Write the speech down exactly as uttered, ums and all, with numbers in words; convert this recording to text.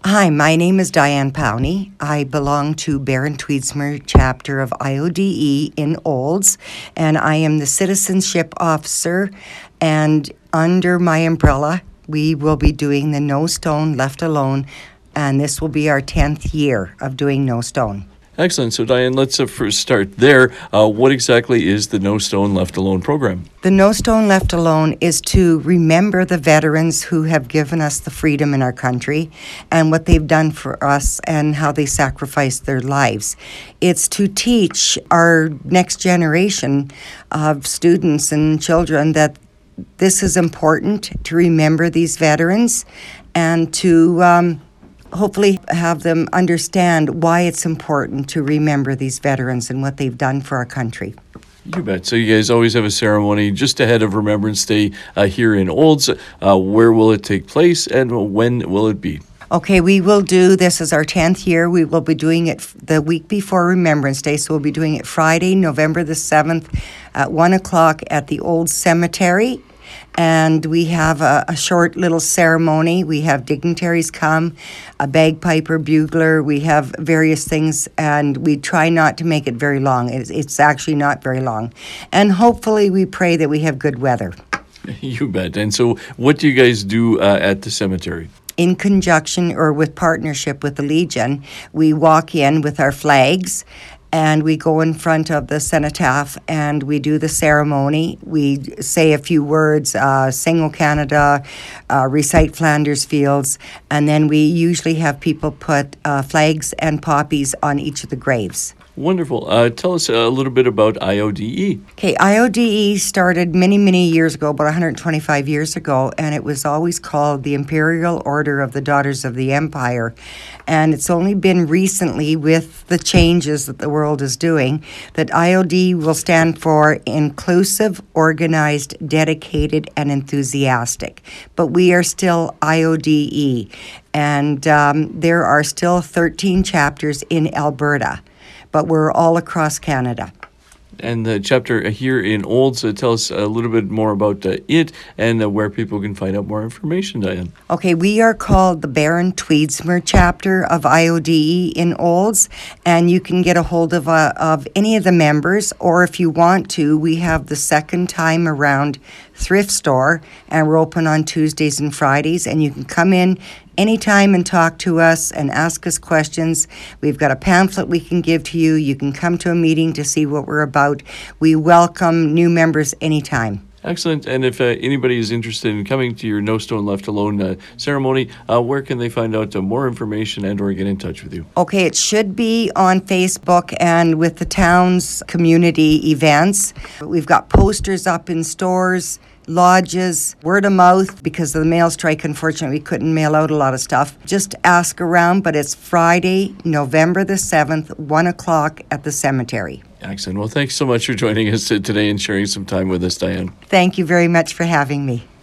Hi, my name is Diane Powney. I belong to Baron Tweedsmuir chapter of I O D E in Olds, and I am the citizenship officer, and under my umbrella, we will be doing the No Stone Left Alone, and this will be our tenth year of doing No Stone. Excellent. So, Diane, let's uh, first start there. Uh, what exactly is the No Stone Left Alone program? The No Stone Left Alone is to remember the veterans who have given us the freedom in our country and what they've done for us and how they sacrificed their lives. It's to teach our next generation of students and children that this is important, to remember these veterans and to um, hopefully have them understand why it's important to remember these veterans and what they've done for our country. You bet. So you guys always have a ceremony just ahead of Remembrance Day uh, here in Olds. Uh, where will it take place and when will it be? Okay, we will do, this is our tenth year. We will be doing it the week before Remembrance Day, so we'll be doing it Friday, November the seventh at one o'clock at the Old Cemetery. And we have a, a short little ceremony. We have dignitaries come, a bagpiper, bugler. We have various things, and we try not to make it very long. It's, it's actually not very long. And hopefully we pray that we have good weather. You bet. And so what do you guys do uh, at the cemetery? In conjunction or with partnership with the Legion, we walk in with our flags and we go in front of the cenotaph and we do the ceremony. We say a few words, uh, sing O Canada, uh, recite Flanders Fields, and then we usually have people put uh, flags and poppies on each of the graves. Wonderful. Uh, tell us a little bit about I O D E. Okay, I O D E started many, many years ago, about one hundred twenty-five years ago, and it was always called the Imperial Order of the Daughters of the Empire. And it's only been recently, with the changes that the world is doing, that I O D E will stand for Inclusive, Organized, Dedicated, and Enthusiastic. But we are still I O D E, and um, there are still thirteen chapters in Alberta, but we're all across Canada. And the chapter here in Olds, uh, tell us a little bit more about uh, it and uh, where people can find out more information, Diane. Okay, we are called the Baron Tweedsmuir chapter of I O D E in Olds, and you can get a hold of uh, of any of the members, or if you want to, we have the second time around thrift store, and we're open on Tuesdays and Fridays, and you can come in anytime and talk to us and ask us questions. We've got a pamphlet we can give to you. You can come to a meeting to see what we're about. We welcome new members anytime. Excellent. And if uh, anybody is interested in coming to your No Stone Left Alone uh, ceremony, uh, where can they find out uh, more information and or get in touch with you? Okay, it should be on Facebook and with the town's community events. We've got posters up in stores, lodges, word of mouth. Because of the mail strike, unfortunately, we couldn't mail out a lot of stuff. Just ask around, but it's Friday, November the seventh, one o'clock at the cemetery. Excellent. Well, thanks so much for joining us today and sharing some time with us, Diane. Thank you very much for having me.